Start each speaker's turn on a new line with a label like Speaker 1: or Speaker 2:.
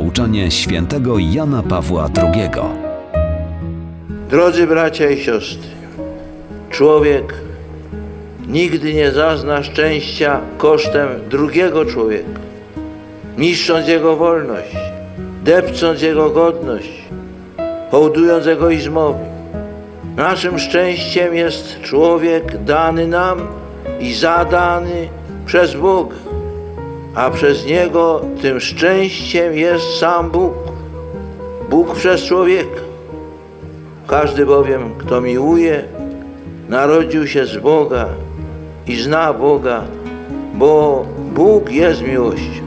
Speaker 1: nauczanie świętego Jana Pawła II.
Speaker 2: Drodzy bracia i siostry, człowiek nigdy nie zazna szczęścia kosztem drugiego człowieka, niszcząc jego wolność, depcząc jego godność, hołdując egoizmowi. Naszym szczęściem jest człowiek dany nam i zadany przez Boga, a przez Niego tym szczęściem jest sam Bóg. Bóg przez człowieka. Każdy bowiem, kto miłuje, narodził się z Boga i zna Boga, bo Bóg jest miłością.